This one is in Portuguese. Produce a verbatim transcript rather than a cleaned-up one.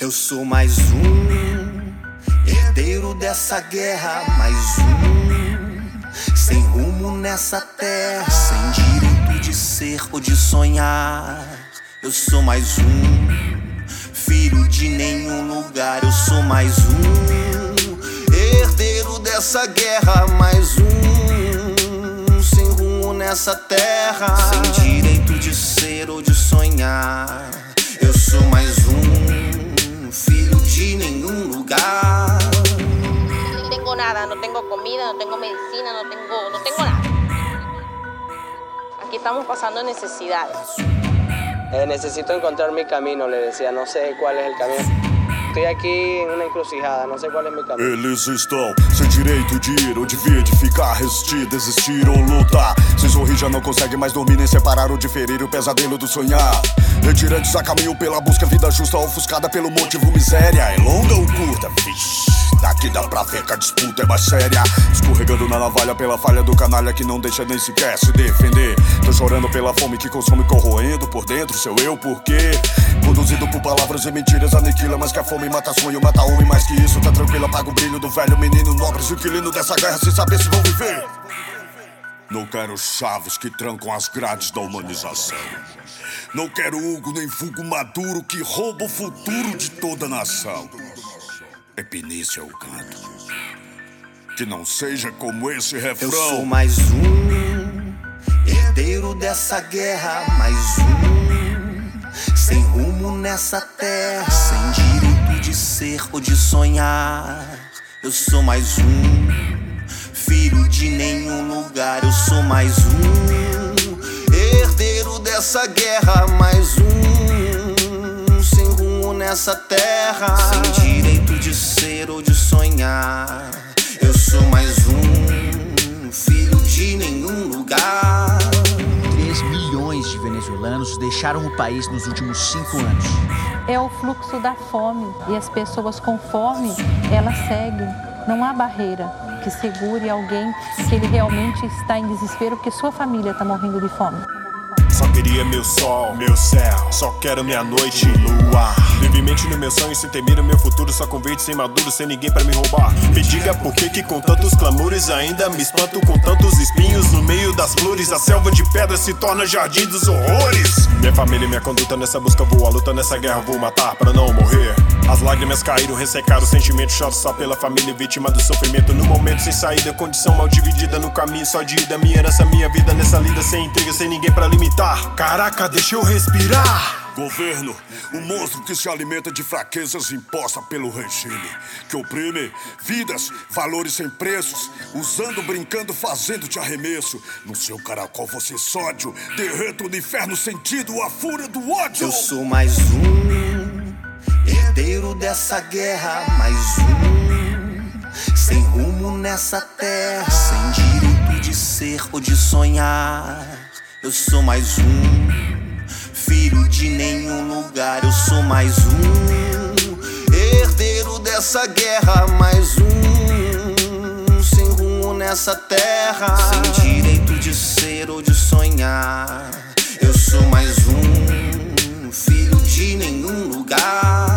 Eu sou mais um herdeiro dessa guerra, mais um sem rumo nessa terra, sem direito de ser ou de sonhar. Eu sou mais um filho de nenhum lugar. Eu sou mais um herdeiro dessa guerra, mais um sem rumo nessa terra, sem direito de ser ou de sonhar. Eu sou mais um filho de nenhum lugar. No tengo nada, no tengo comida, no tengo medicina, no tengo, no tengo nada. Aquí estamos pasando necesidades. Eh, necesito encontrar mi camino, le decía, no sé cuál es el camino. Estoy aqui em uma encruzilhada, não sei qual é meu caminho. Eles estão sem direito de ir ou de vir, de ficar, resistir, desistir ou lutar. Sem sorrir já não consegue mais dormir, nem separar ou diferir o pesadelo do sonhar. Retirantes a caminho pela busca, vida justa ofuscada pelo motivo miséria. É longa ou curta? Vixe, daqui dá pra ver que a disputa é mais séria. Escorregando na navalha pela falha do canalha que não deixa nem sequer se defender. Tô chorando pela fome que consome, corroendo por dentro seu eu, por quê? Conduzido por palavras e mentiras, aniquila, mas que a fome mata sonho, mata homem. Mais que isso, tá tranquilo, apaga o brilho do velho menino nobre, inquilino dessa guerra sem saber se vão viver. Não quero chaves que trancam as grades da humanização. Não quero Hugo nem Vulgo Maduro que rouba o futuro de toda a nação. Epinício é o canto. Que não seja como esse refrão. Eu sou mais um herdeiro dessa guerra, mais um sem rumo nessa terra, sem direito de ser ou de sonhar. Eu sou mais um filho de nenhum lugar. Eu sou mais um herdeiro dessa guerra, mais um sem rumo nessa terra, sem direito de ser ou de sonhar. Eu sou mais um filho de nenhum lugar. três milhões de venezuelanos deixaram o país nos últimos cinco anos. É o fluxo da fome e as pessoas com fome, elas seguem. Não há barreira que segure alguém que ele realmente está em desespero porque sua família está morrendo de fome. Só queria meu sol, meu céu. Só quero minha noite, lua. Livremente no meu sonho, sem temer o meu futuro. Só com verde, sem maduro, sem ninguém pra me roubar. Me diga por que que com tantos clamores ainda me espanto com tantos espinhos no meio das flores. A selva de pedra se torna jardim dos horrores. Minha família e minha conduta nessa busca vou. A luta nessa guerra vou matar pra não morrer. As lágrimas caíram, ressecaram o sentimento. Choro só pela família vítima do sofrimento. No momento sem saída, condição mal dividida no caminho só de ida. Minha herança, minha vida nessa lida sem intriga, sem ninguém pra limitar. Caraca, deixa eu respirar. Governo, um monstro que se alimenta de fraquezas imposta pelo regime, que oprime vidas, valores sem preços, usando, brincando, fazendo de arremesso. No seu caracol você sódio, derreta no inferno sentido a fúria do ódio. Eu sou mais um herdeiro dessa guerra, mais um sem rumo nessa terra, sem direito de ser ou de sonhar. Eu sou mais um filho de nenhum lugar. Eu sou mais um herdeiro dessa guerra, mais um sem rumo nessa terra, sem direito de ser ou de sonhar. Eu sou mais um filho de nenhum lugar.